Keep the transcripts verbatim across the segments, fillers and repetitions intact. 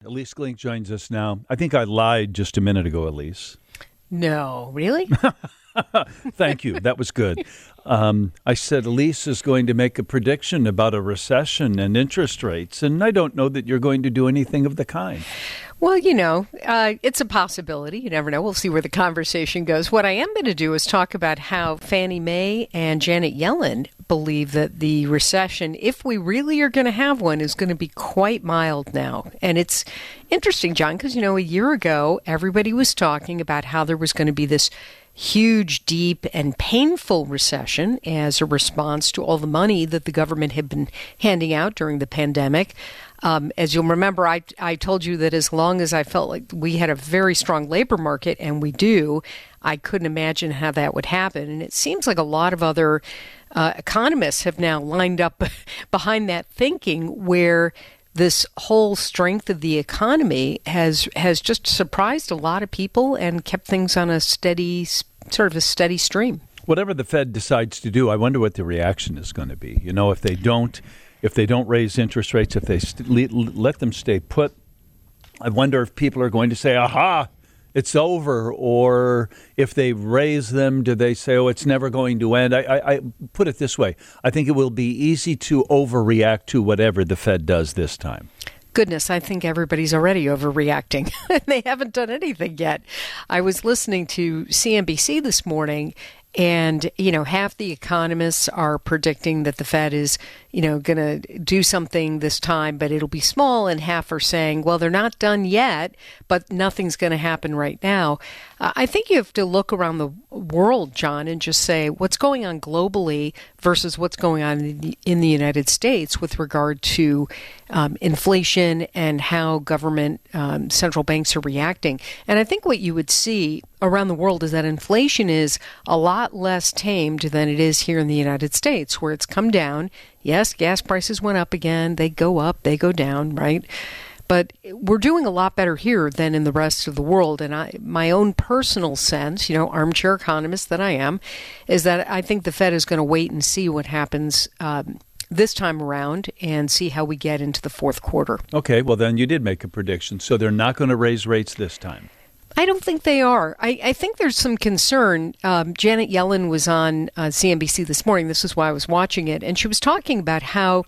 Elise Glink joins us now. I think I lied just a minute ago, Elise. No, really? Thank you. That was good. Um, I said Elise is going to make a prediction about a recession and interest rates, and I don't know that you're going to do anything of the kind. Well, you know, uh, it's a possibility. You never know. We'll see where the conversation goes. What I am going to do is talk about how Fannie Mae and Janet Yellen believe that the recession, if we really are going to have one, is going to be quite mild now. And it's interesting, John, because, you know, a year ago, everybody was talking about how there was going to be this huge, deep, and painful recession as a response to all the money that the government had been handing out during the pandemic. Um, as you'll remember, I, I told you that as long as I felt like we had a very strong labor market, and we do, I couldn't imagine how that would happen. And it seems like a lot of other uh, economists have now lined up behind that thinking, where this whole strength of the economy has has just surprised a lot of people and kept things on a steady, sort of a steady stream. Whatever the Fed decides to do, I wonder what the reaction is going to be. You know, if they don't, if they don't raise interest rates, if they st- let them stay put, I wonder if people are going to say, aha, it's over. Or if they raise them, do they say, oh, it's never going to end? I, I, I put it this way. I think it will be easy to overreact to whatever the Fed does this time. Goodness, I think everybody's already overreacting. They haven't done anything yet. I was listening to C N B C this morning, and, you know, half the economists are predicting that the Fed is, you know, going to do something this time, but it'll be small. And half are saying, well, they're not done yet, but nothing's going to happen right now. Uh, I think you have to look around the world, John, and just say what's going on globally versus what's going on in the, in the United States with regard to um, inflation and how government um, central banks are reacting. And I think what you would see around the world is that inflation is a lot less tamed than it is here in the United States, where it's come down. Yes, gas prices went up again. They go up, they go down, right? But we're doing a lot better here than in the rest of the world. And I, my own personal sense, you know, armchair economist that I am, is that I think the Fed is going to wait and see what happens um, this time around and see how we get into the fourth quarter. Okay, well, then you did make a prediction. So they're not going to raise rates this time. I don't think they are. I, I think there's some concern. Um, Janet Yellen was on uh, C N B C this morning. This is why I was watching it. And she was talking about how,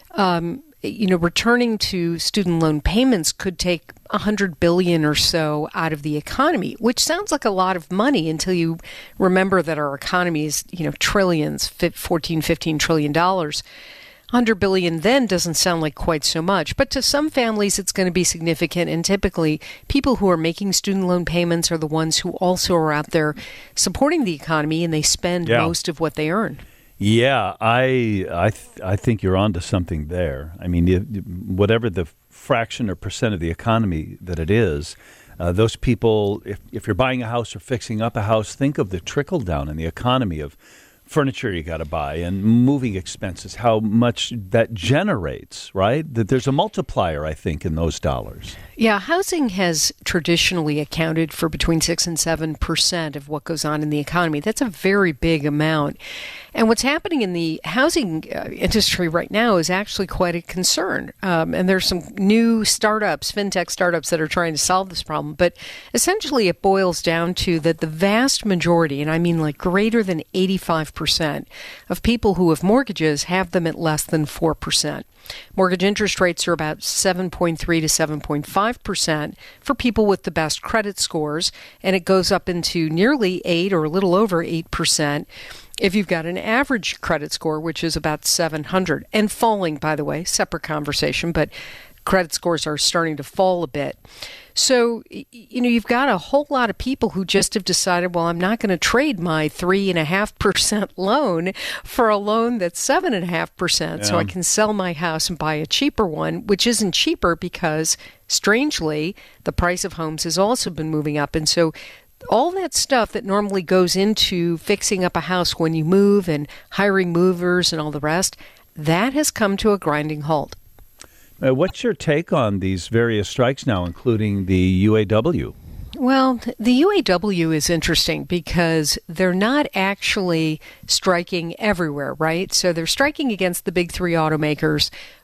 um, you know, returning to student loan payments could take one hundred billion dollars or so out of the economy, which sounds like a lot of money until you remember that our economy is, you know, trillions, fourteen, fifteen trillion dollars. one hundred billion dollars then doesn't sound like quite so much, but to some families it's going to be significant, and typically people who are making student loan payments are the ones who also are out there supporting the economy, and they spend yeah. most of what they earn. Yeah, I I th- I think you're onto something there. I mean, you, whatever the fraction or percent of the economy that it is, uh, those people, if if you're buying a house or fixing up a house, think of the trickle down in the economy of furniture you got to buy and moving expenses, how much that generates, right? That there's a multiplier, I think, in those dollars. Yeah, housing has traditionally accounted for between six and seven percent of what goes on in the economy. That's a very big amount. And what's happening in the housing uh, industry right now is actually quite a concern. Um, and there's some new startups, fintech startups, that are trying to solve this problem. But essentially, it boils down to that the vast majority, and I mean like greater than eighty-five percent of people who have mortgages have them at less than four percent. Mortgage interest rates are about seven point three to seven point five percent for people with the best credit scores, and it goes up into nearly eight or a little over eight percent if you've got an average credit score, which is about seven hundred, and falling, by the way, separate conversation, but credit scores are starting to fall a bit. So, you know, you've got a whole lot of people who just have decided, well, I'm not going to trade my three and a half percent loan for a loan that's seven and a half percent. So I can sell my house and buy a cheaper one, which isn't cheaper because, strangely, the price of homes has also been moving up. And so all that stuff that normally goes into fixing up a house when you move and hiring movers and all the rest, that has come to a grinding halt. Uh, what's your take on these various strikes now, including the U A W? Well, the U A W is interesting because they're not actually striking everywhere, right? So they're striking against the big three automakers,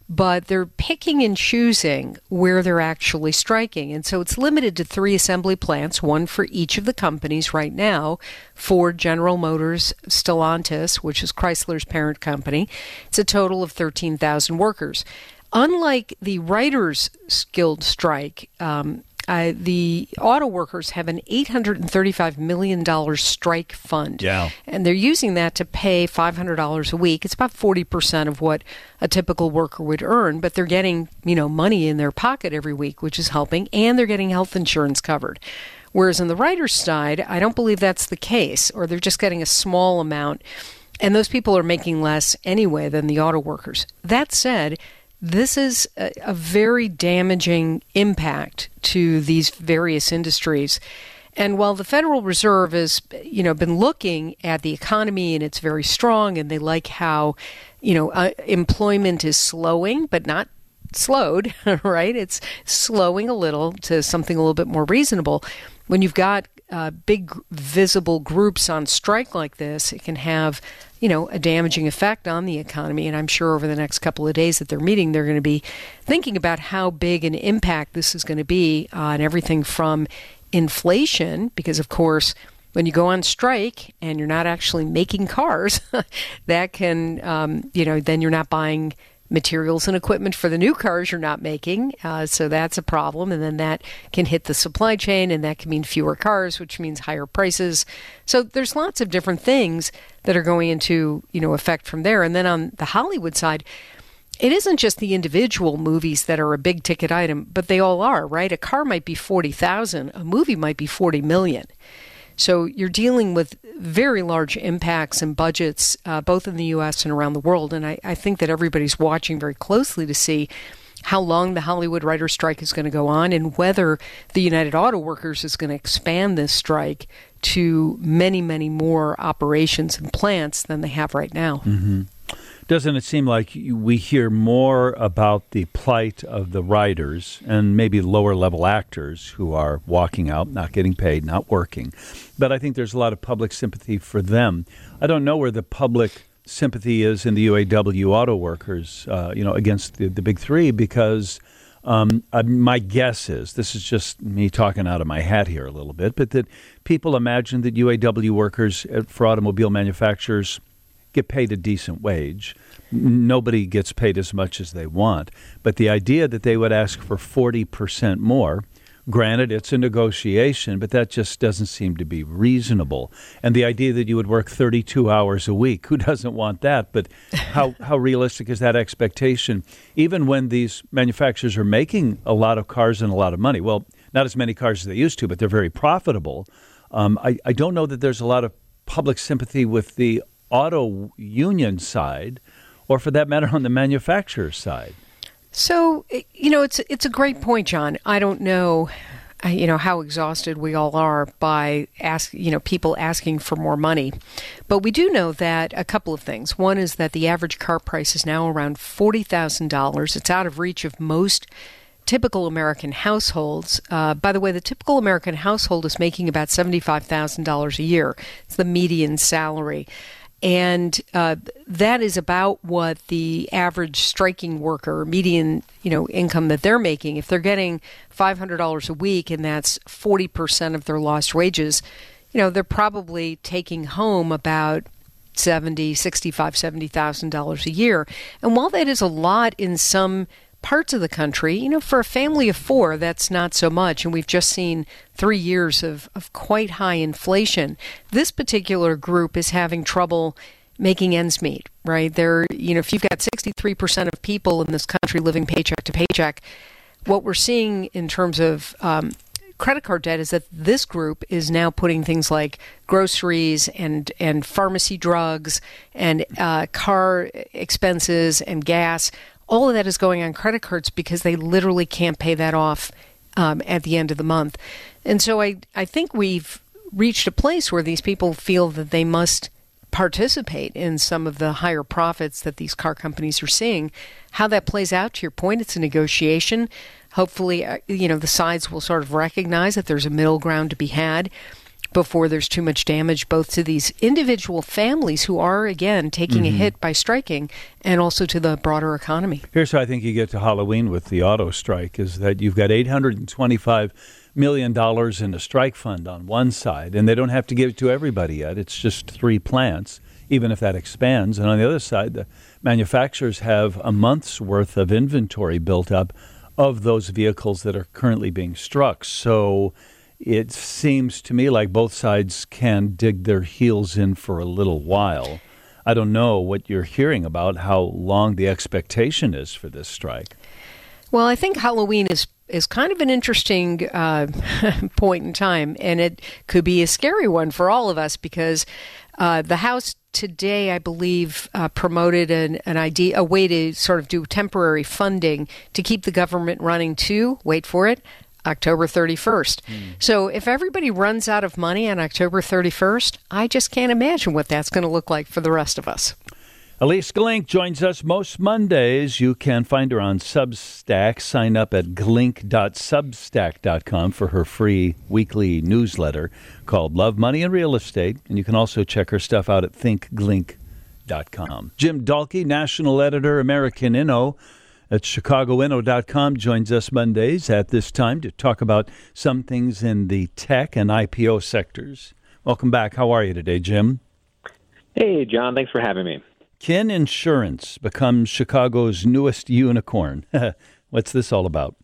but they're picking and choosing where they're actually striking. And so it's limited to three assembly plants, one for each of the companies right now. Ford, General Motors, Stellantis, which is Chrysler's parent company. It's a total of thirteen thousand workers. Unlike the Writers Guild strike, um, Uh, the auto workers have an eight hundred thirty-five million dollars strike fund. Yeah. And they're using that to pay five hundred dollars a week. It's about forty percent of what a typical worker would earn, but they're getting, you know, money in their pocket every week, which is helping, and they're getting health insurance covered. Whereas on the writers' side, I don't believe that's the case, or they're just getting a small amount, and those people are making less anyway than the auto workers. That said, this is a, a very damaging impact to these various industries. And while the Federal Reserve has, you know, been looking at the economy and it's very strong, and they like how, you know, uh, employment is slowing, but not slowed, right? It's slowing a little to something a little bit more reasonable. When you've got uh, big visible groups on strike like this, it can have, you know, a damaging effect on the economy. And I'm sure over the next couple of days that they're meeting, they're going to be thinking about how big an impact this is going to be on everything from inflation, because, of course, when you go on strike and you're not actually making cars, that can, um, you know, then you're not buying materials and equipment for the new cars you're not making. Uh, so that's a problem. And then that can hit the supply chain, and that can mean fewer cars, which means higher prices. So there's lots of different things that are going into, you know, effect from there. And then on the Hollywood side, it isn't just the individual movies that are a big ticket item, but they all are, right? A car might be forty thousand, a movie might be forty million. So you're dealing with very large impacts and budgets, uh, both in the U S and around the world. And I, I think that everybody's watching very closely to see how long the Hollywood writers' strike is going to go on, and whether the United Auto Workers is going to expand this strike to many, many more operations and plants than they have right now. Mm-hmm. Doesn't it seem like we hear more about the plight of the writers and maybe lower-level actors who are walking out, not getting paid, not working? But I think there's a lot of public sympathy for them. I don't know where the public sympathy is in the U A W auto workers, uh, you know, against the, the big three, because um, uh, my guess is, this is just me talking out of my hat here a little bit, but that people imagine that U A W workers for automobile manufacturers get paid a decent wage. Nobody gets paid as much as they want. But the idea that they would ask for forty percent more, granted, it's a negotiation, but that just doesn't seem to be reasonable. And the idea that you would work thirty-two hours a week, who doesn't want that? But how, how realistic is that expectation? Even when these manufacturers are making a lot of cars and a lot of money, well, not as many cars as they used to, but they're very profitable. Um, I, I don't know that there's a lot of public sympathy with the auto union side, or for that matter, on the manufacturer side. So, you know, it's it's a great point, John. I don't know, you know, how exhausted we all are by ask, you know, people asking for more money. But we do know that a couple of things. One is that the average car price is now around forty thousand dollars. It's out of reach of most typical American households. Uh, by the way, the typical American household is making about seventy-five thousand dollars a year. It's the median salary. And uh, that is about what the average striking worker, median, you know, income that they're making. If they're getting five hundred dollars a week and that's forty percent of their lost wages, you know, they're probably taking home about seventy, sixty-five, seventy thousand dollars a year. And while that is a lot in some parts of the country, you know, for a family of four, that's not so much. And we've just seen three years of, of quite high inflation. This particular group is having trouble making ends meet, right? They're, you know, if you've got sixty-three percent of people in this country living paycheck to paycheck, what we're seeing in terms of um, credit card debt is that this group is now putting things like groceries and, and pharmacy drugs and uh, car expenses and gas. All of that is going on credit cards because they literally can't pay that off um, at the end of the month. And so I, I think we've reached a place where these people feel that they must participate in some of the higher profits that these car companies are seeing. How that plays out, to your point, it's a negotiation. Hopefully, uh, you know, the sides will sort of recognize that there's a middle ground to be had. before there's too much damage, both to these individual families who are, again, taking mm-hmm. a hit by striking, and also to the broader economy. Here's how I think you get to Halloween with the auto strike, is that you've got eight hundred twenty-five million dollars in a strike fund on one side, and they don't have to give it to everybody yet. It's just three plants, even if that expands. And on the other side, the manufacturers have a month's worth of inventory built up of those vehicles that are currently being struck. So it seems to me like both sides can dig their heels in for a little while. I don't know what you're hearing about how long the expectation is for this strike. Well, I think Halloween is is kind of an interesting uh, point in time, and it could be a scary one for all of us because uh, the House today, I believe, uh, promoted an, an idea, a way to sort of do temporary funding to keep the government running to, wait for it, October thirty-first. Mm. So if everybody runs out of money on October thirty-first, I just can't imagine what that's going to look like for the rest of us. Elise Glink joins us most Mondays. You can find her on Substack. Sign up at glink dot substack dot com for her free weekly newsletter called Love, Money, and Real Estate. And you can also check her stuff out at think glink dot com. Jim Dahlke, national editor, American Inno at chicago inno dot com, joins us Mondays at this time to talk about some things in the tech and I P O sectors. Welcome back. How are you today, Jim? Hey, John. Thanks for having me. Kin Insurance becomes Chicago's newest unicorn. What's this all about?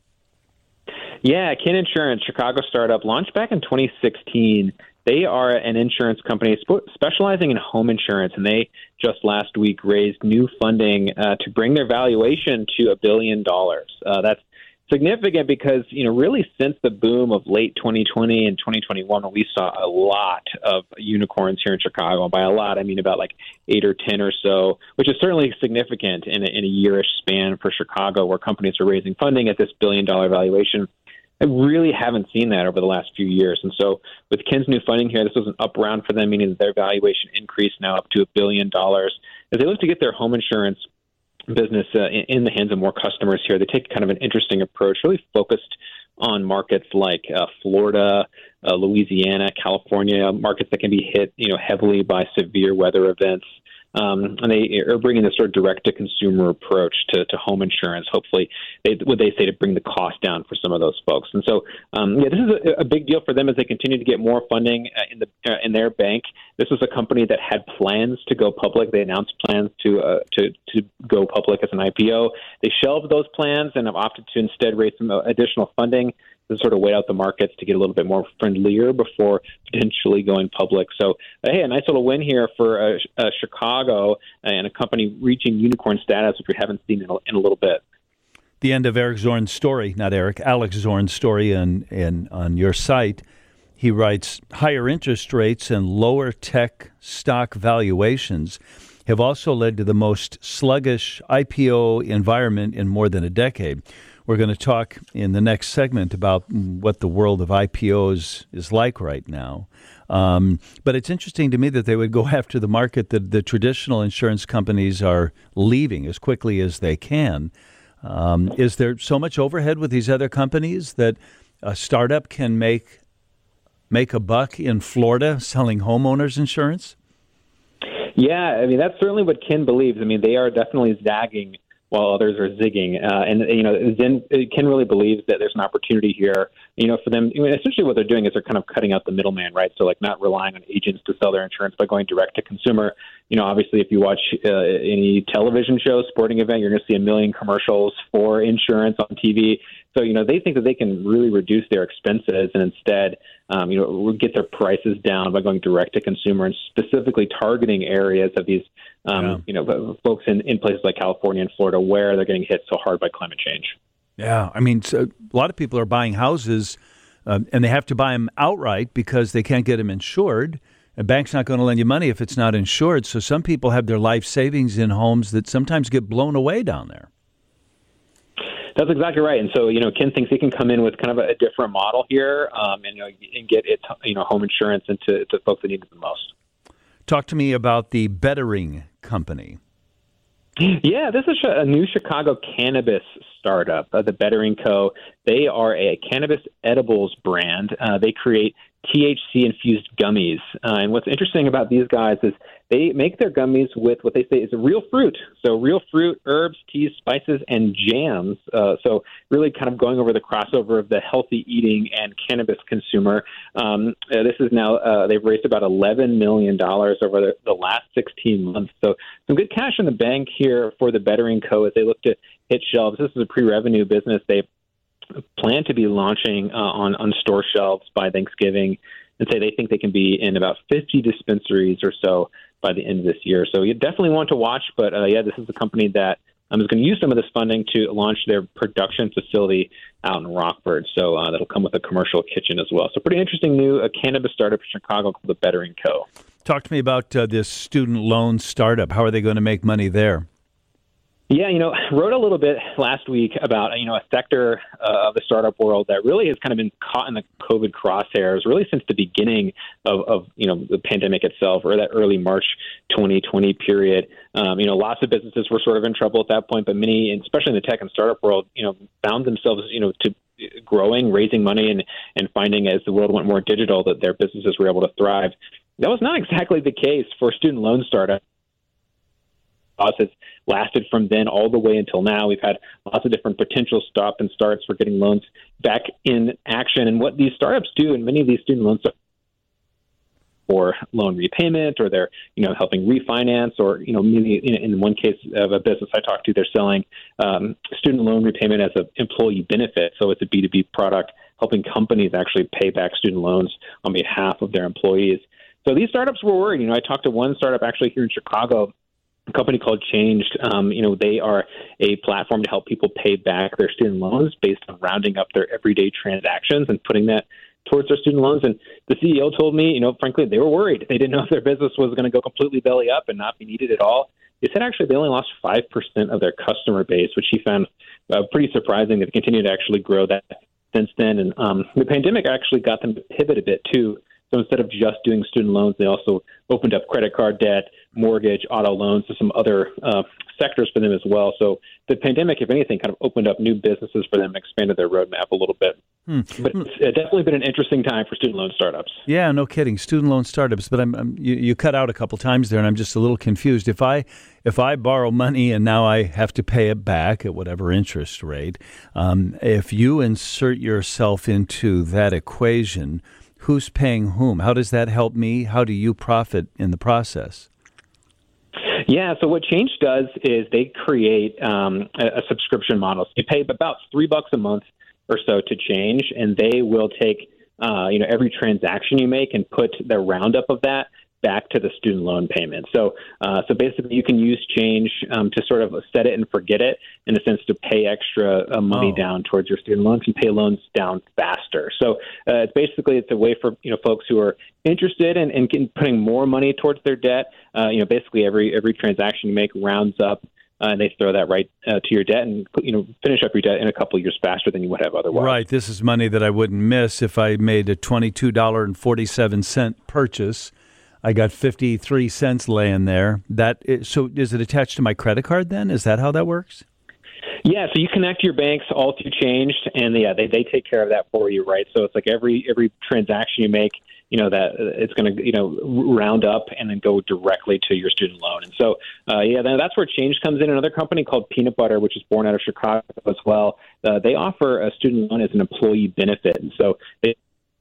Yeah, Kin Insurance, Chicago startup, launched back in twenty sixteen. They are an insurance company sp- specializing in home insurance, and they just last week raised new funding uh, to bring their valuation to a billion dollars. Uh, that's significant because, you know, really since the boom of late twenty twenty and twenty twenty-one, we saw a lot of unicorns here in Chicago. By a lot, I mean about like eight or ten or so, which is certainly significant in a, in a yearish span for Chicago, where companies are raising funding at this billion-dollar valuation. I really haven't seen that over the last few years. And so with Kin's new funding here, this was an up round for them, meaning that their valuation increased now up to a billion dollars. As they look to get their home insurance business uh, in, in the hands of more customers here, they take kind of an interesting approach, really focused on markets like uh, Florida, uh, Louisiana, California, markets that can be hit, you know, heavily by severe weather events. Um, and they are bringing this sort of direct-to-consumer approach to, to home insurance. Hopefully, they, what they say to bring the cost down for some of those folks. And so, um, yeah, this is a, a big deal for them as they continue to get more funding uh, in the uh, in their bank. This was a company that had plans to go public. They announced plans to uh, to to go public as an I P O. They shelved those plans and have opted to instead raise some additional funding to sort of wait out the markets to get a little bit more friendlier before potentially going public. So, uh, hey, a nice little win here for uh, uh, Chicago and a company reaching unicorn status, which we haven't seen in a, in a little bit. The end of Eric Zorn's story, not Eric, Alex Zorn's story in, in, on your site. He writes, higher interest rates and lower tech stock valuations have also led to the most sluggish I P O environment in more than a decade. We're going to talk in the next segment about what the world of I P Os is like right now. Um, but it's interesting to me that they would go after the market that the traditional insurance companies are leaving as quickly as they can. Um, is there so much overhead with these other companies that a startup can make make a buck in Florida selling homeowners insurance? Yeah, I mean, that's certainly what Kin believes. I mean, they are definitely zagging while others are zigging. Uh, and, you know, Zen, Kin really believes that there's an opportunity here, you know, for them. I mean, essentially what they're doing is they're kind of cutting out the middleman, right? So, like, not relying on agents to sell their insurance by going direct to consumer. You know, obviously, if you watch uh, any television show, sporting event, you're going to see a million commercials for insurance on T V. So, you know, they think that they can really reduce their expenses and instead, um, you know, get their prices down by going direct to consumer and specifically targeting areas of these, um, yeah. you know, folks in, in places like California and Florida where they're getting hit so hard by climate change. Yeah, I mean, so a lot of people are buying houses um, and they have to buy them outright because they can't get them insured. A bank's not going to lend you money if it's not insured. So some people have their life savings in homes that sometimes get blown away down there. That's exactly right. And so, you know, Kin thinks he can come in with kind of a, a different model here um, and, you know, and get it, you know, home insurance into to folks that need it the most. Talk to me about the Bettering Company. Yeah, this is a new Chicago cannabis startup, uh, the Bettering Co. They are a cannabis edibles brand. Uh, they create T H C-infused gummies. Uh, and what's interesting about these guys is they make their gummies with what they say is a real fruit. So real fruit, herbs, teas, spices, and jams. Uh, so really kind of going over the crossover of the healthy eating and cannabis consumer. Um, uh, this is now, uh, they've raised about eleven million dollars over the, the last sixteen months. So some good cash in the bank here for the Bettering Co. as they look to hit shelves. This is a pre-revenue business. They plan to be launching uh, on, on store shelves by Thanksgiving, and say they think they can be in about fifty dispensaries or so by the end of this year. So you definitely want to watch, but uh, yeah, this is a company that um, is going to use some of this funding to launch their production facility out in Rockford. So uh, that'll come with a commercial kitchen as well. So pretty interesting new uh, cannabis startup in Chicago called the Bettering Co. Talk to me about uh, this student loan startup. How are they going to make money there? Yeah, you know, wrote a little bit last week about, you know, a sector uh, of the startup world that really has kind of been caught in the COVID crosshairs really since the beginning of, of you know, the pandemic itself, or that early March twenty twenty period. Um, you know, lots of businesses were sort of in trouble at that point, but many, especially in the tech and startup world, you know, found themselves, you know, to growing, raising money, and, and finding as the world went more digital that their businesses were able to thrive. That was not exactly the case for student loan startups. Has lasted from then all the way until now. We've had lots of different potential stop and starts for getting loans back in action. And what these startups do, and many of these student loans for loan repayment, or they're, you know, helping refinance, or, you know, maybe in, in one case of a business I talked to, they're selling um, student loan repayment as an employee benefit. So it's a B two B product helping companies actually pay back student loans on behalf of their employees. So these startups were worried. You know, I talked to one startup actually here in Chicago, a company called Changed. Um, you know, they are a platform to help people pay back their student loans based on rounding up their everyday transactions and putting that towards their student loans. And the C E O told me, you know, frankly, they were worried. They didn't know if their business was going to go completely belly up and not be needed at all. They said actually they only lost five percent of their customer base, which he found uh, pretty surprising. They've continued to actually grow that since then. And um, the pandemic actually got them to pivot a bit too. So instead of just doing student loans, they also opened up credit card debt, mortgage, auto loans to some other uh, sectors for them as well. So the pandemic, if anything, kind of opened up new businesses for them, expanded their roadmap a little bit. Hmm. But it's definitely been an interesting time for student loan startups. Yeah, no kidding. Student loan startups. But I'm, I'm you, you cut out a couple times there, and I'm just a little confused. If I if I borrow money and now I have to pay it back at whatever interest rate, um, if you insert yourself into that equation, who's paying whom? How does that help me? How do you profit in the process? Yeah, so what Change does is they create um, a, a subscription model. So you pay about three bucks a month or so to Change, and they will take uh, you know every transaction you make and put the roundup of that back to the student loan payment. So uh, so basically you can use Change um, to sort of set it and forget it, in a sense, to pay extra uh, money oh. down towards your student loans and pay loans down faster. So uh, it's basically it's a way for you know folks who are interested in, in getting, putting more money towards their debt. Uh, you know, basically every every transaction you make rounds up, uh, and they throw that right uh, to your debt, and you know finish up your debt in a couple of years faster than you would have otherwise. Right. This is money that I wouldn't miss if I made a twenty-two dollars and forty-seven cents purchase. I got fifty-three cents laying there. That is, so is it attached to my credit card then? Is that how that works? Yeah, so you connect your banks all through Changed, and yeah, they, they take care of that for you, right? So it's like every every transaction you make, you know, that it's going to, you know, round up and then go directly to your student loan. And so, uh, yeah, that's where Change comes in. Another company called Peanut Butter, which is born out of Chicago as well, uh, they offer a student loan as an employee benefit. And so they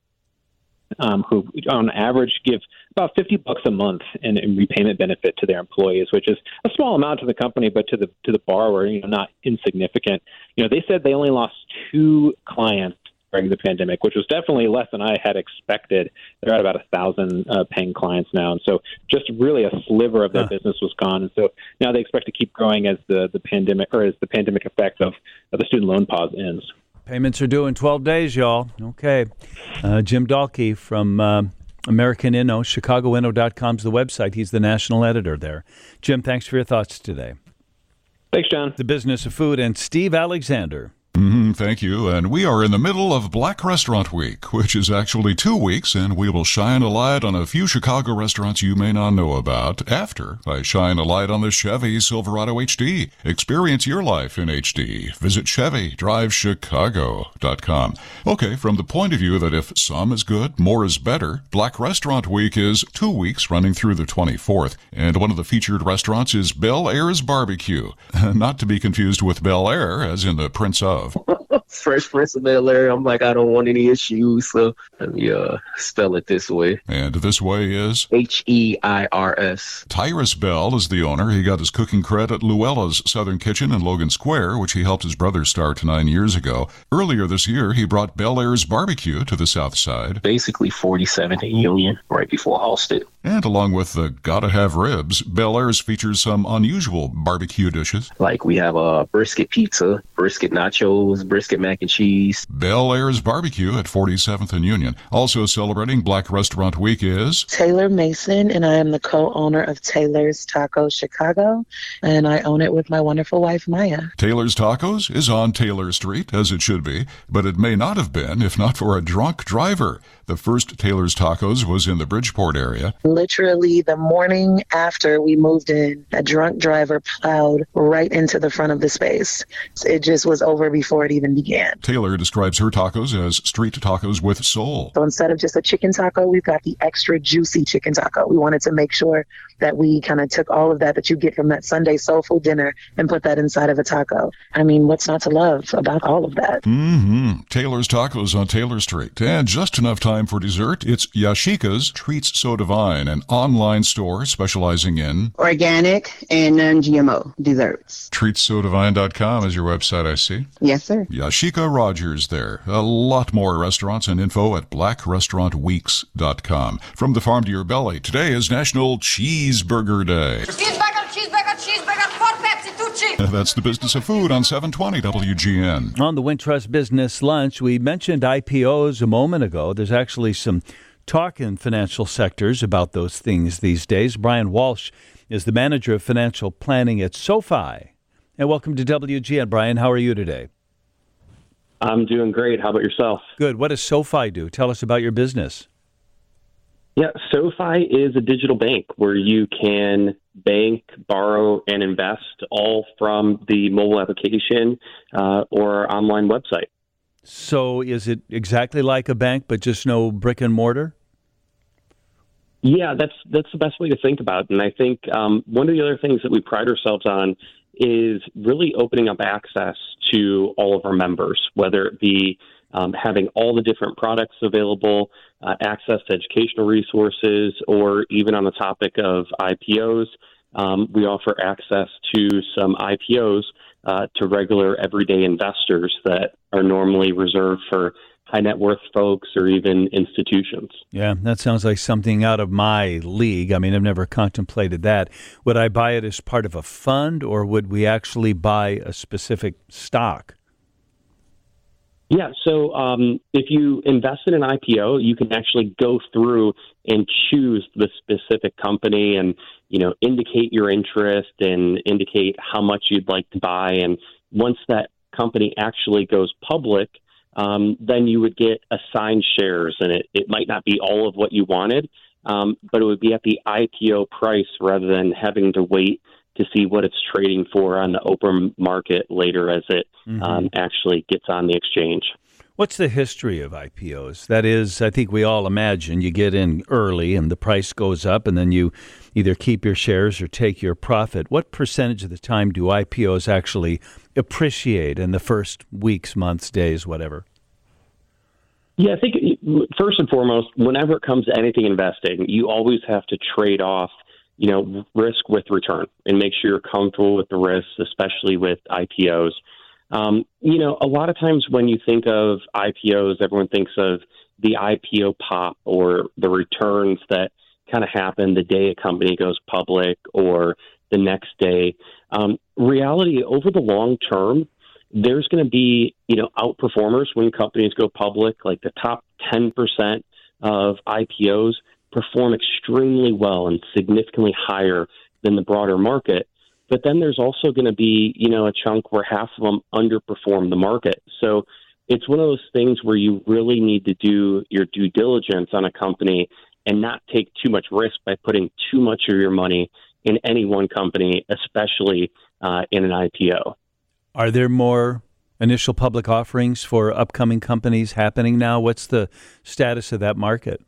Um, who on average give about fifty bucks a month in, in repayment benefit to their employees, which is a small amount to the company, but to the to the borrower, you know, not insignificant. You know, they said they only lost two clients during the pandemic, which was definitely less than I had expected. They're at about a thousand uh, paying clients now, and so just really a sliver of their huh. business was gone. And so now they expect to keep growing as the the pandemic or as the pandemic effect of, of the student loan pause ends. Payments are due in twelve days, y'all. Okay. Uh, Jim Dahlke from uh, American Inno, Chicago Inno dot com is the website. He's the national editor there. Jim, thanks for your thoughts today. Thanks, John. The Business of Food and Steve Alexander. Mm-hmm. Mm, thank you. And we are in the middle of Black Restaurant Week, which is actually two weeks, and we will shine a light on a few Chicago restaurants you may not know about after I shine a light on the Chevy Silverado H D. Experience your life in H D. Visit Chevy Drive Chicago dot com. Okay, from the point of view that if some is good, more is better, Black Restaurant Week is two weeks running through the twenty-fourth, and one of the featured restaurants is Bel Air's Barbecue. Not to be confused with Bel Air, as in the Prince of. Fresh Prince of Bel Air. I'm like, I don't want any issues, so let me uh, spell it this way. And this way is? H E I R S. Tyrus Bell is the owner. He got his cooking cred at Luella's Southern Kitchen in Logan Square, which he helped his brother start nine years ago. Earlier this year, he brought Bel Air's Barbecue to the south side. Basically forty-seventh and Union, right before Halsted. And along with the Gotta Have Ribs, Bel Air's features some unusual barbecue dishes. Like we have a brisket pizza, brisket nachos, brisket mac and cheese. Bel Air's Barbecue at forty-seventh and Union. Also celebrating Black Restaurant Week is Taylor Mason, and I am the co-owner of Taylor's Tacos Chicago, and I own it with my wonderful wife, Maya. Taylor's Tacos is on Taylor Street, as it should be, but it may not have been if not for a drunk driver. The first Taylor's Tacos was in the Bridgeport area. Literally the morning after we moved in, a drunk driver plowed right into the front of the space. It just was over before it even began. Taylor describes her tacos as street tacos with soul. So instead of just a chicken taco, we've got the extra juicy chicken taco. We wanted to make sure that we kind of took all of that that you get from that Sunday soul food dinner and put that inside of a taco. I mean, what's not to love about all of that? Mm-hmm. Taylor's Tacos on Taylor Street. And just enough time for dessert, it's Yashika's Treats So Divine, an online store specializing in organic and non-G M O desserts. treats so divine dot com is your website, I see. Yes, sir. Yashika Rogers there. A lot more restaurants and info at black restaurant weeks dot com. From the farm to your belly, today is National Cheeseburger Day. Cheeseburger, cheeseburger, cheeseburger, four Pepsi, two chips. That's the business of food on seven twenty W G N. On the Wintrust Business Lunch, we mentioned I P Os a moment ago. There's actually some talk in financial sectors about those things these days. Brian Walsh is the manager of financial planning at SoFi. And welcome to W G N. Brian, how are you today? I'm doing great. How about yourself? Good. What does SoFi do? Tell us about your business. Yeah, SoFi is a digital bank where you can bank, borrow, and invest all from the mobile application uh, or online website. So is it exactly like a bank, but just no brick and mortar? Yeah, that's that's the best way to think about it. And I think um, one of the other things that we pride ourselves on is really opening up access to all of our members, whether it be um, having all the different products available, uh, access to educational resources, or even on the topic of I P Os, um, we offer access to some I P Os uh, to regular everyday investors that are normally reserved for high net worth folks or even institutions. Yeah, that sounds like something out of my league. I mean, I've never contemplated that. Would I buy it as part of a fund, or would we actually buy a specific stock? Yeah, so um, if you invest in an I P O, you can actually go through and choose the specific company and, you know, indicate your interest and indicate how much you'd like to buy. And once that company actually goes public, Um, then you would get assigned shares, and it, it might not be all of what you wanted, um, but it would be at the I P O price rather than having to wait to see what it's trading for on the open market later as it mm-hmm. um, actually gets on the exchange. What's the history of I P Os? That is, I think we all imagine you get in early and the price goes up, and then you either keep your shares or take your profit. What percentage of the time do I P Os actually appreciate in the first weeks, months, days, whatever? Yeah, I think first and foremost, whenever it comes to anything investing, you always have to trade off, you know, risk with return and make sure you're comfortable with the risks, especially with I P Os. Um, you know, a lot of times when you think of I P Os, everyone thinks of the I P O pop or the returns that kind of happen the day a company goes public or the next day. Um, reality, over the long term, there's going to be, you know, outperformers when companies go public. Like the top ten percent of I P Os perform extremely well and significantly higher than the broader market. But then there's also going to be, you know, a chunk where half of them underperform the market. So it's one of those things where you really need to do your due diligence on a company and not take too much risk by putting too much of your money in any one company, especially uh, in an I P O. Are there more initial public offerings for upcoming companies happening now? What's the status of that market?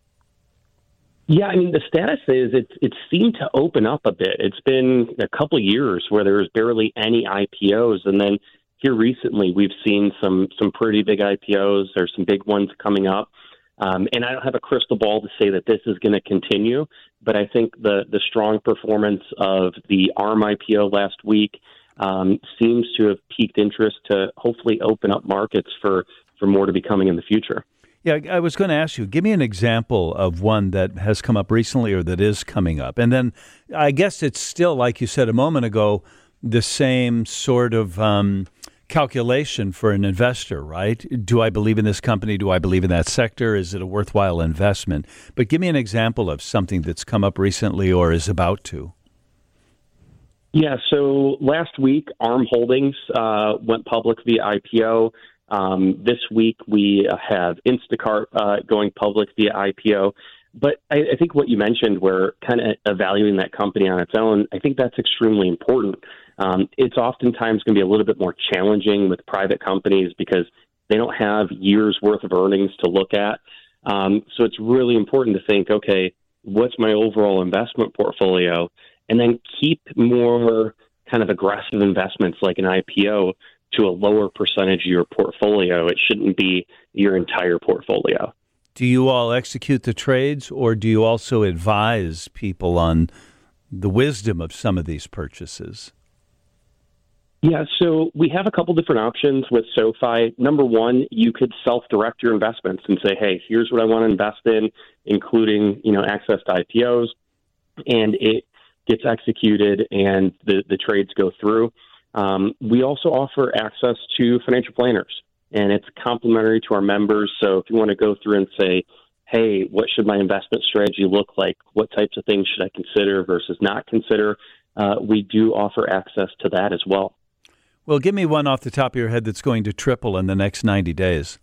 Yeah, I mean, the status is it's it's seemed to open up a bit. It's been a couple of years where there was barely any I P Os, and then here recently we've seen some some pretty big I P Os. There's some big ones coming up. Um, and I don't have a crystal ball to say that this is going to continue, but I think the, the strong performance of the ARM I P O last week um, seems to have piqued interest to hopefully open up markets for, for more to be coming in the future. Yeah, I was going to ask you, give me an example of one that has come up recently or that is coming up. And then I guess it's still, like you said a moment ago, the same sort of um, calculation for an investor, right? Do I believe in this company? Do I believe in that sector? Is it a worthwhile investment? But give me an example of something that's come up recently or is about to. Yeah, so last week, ARM Holdings uh, went public via I P O. Um, this week, we have Instacart uh, going public via I P O. But I, I think what you mentioned, where kind of evaluating that company on its own, I think that's extremely important. Um, it's oftentimes going to be a little bit more challenging with private companies because they don't have years worth of earnings to look at. Um, so it's really important to think, okay, what's my overall investment portfolio? And then keep more kind of aggressive investments like an I P O to a lower percentage of your portfolio. It shouldn't be your entire portfolio. Do you all execute the trades, or do you also advise people on the wisdom of some of these purchases? Yeah, so we have a couple different options with SoFi. Number one, you could self-direct your investments and say, hey, here's what I want to invest in, including, you know, access to I P Os, and it gets executed and the, the trades go through. Um, we also offer access to financial planners, and it's complimentary to our members. So if you want to go through and say, hey, what should my investment strategy look like? What types of things should I consider versus not consider? Uh, we do offer access to that as well. Well, give me one off the top of your head that's going to triple in the next ninety days.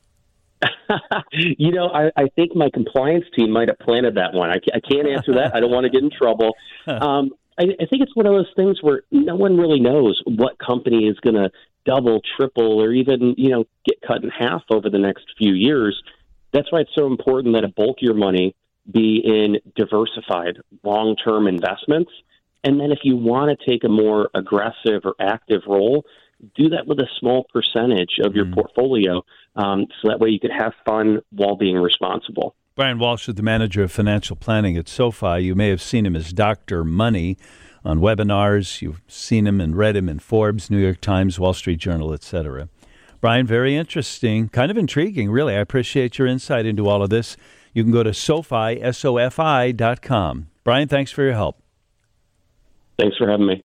you know, I, I think my compliance team might have planted that one. I, I can't answer that. I don't want to get in trouble. Um, I, I think it's one of those things where no one really knows what company is going to double, triple, or even, you know, get cut in half over the next few years. That's why it's so important that a bulk of your money be in diversified long-term investments. And then if you want to take a more aggressive or active role, do that with a small percentage of your mm. portfolio, um, so that way you could have fun while being responsible. Brian Walsh is the manager of financial planning at SoFi. You may have seen him as Doctor Money on webinars. You've seen him and read him in Forbes, New York Times, Wall Street Journal, et cetera. Brian, very interesting, kind of intriguing, really. I appreciate your insight into all of this. You can go to SoFi, S O F I dot com. Brian, thanks for your help. Thanks for having me.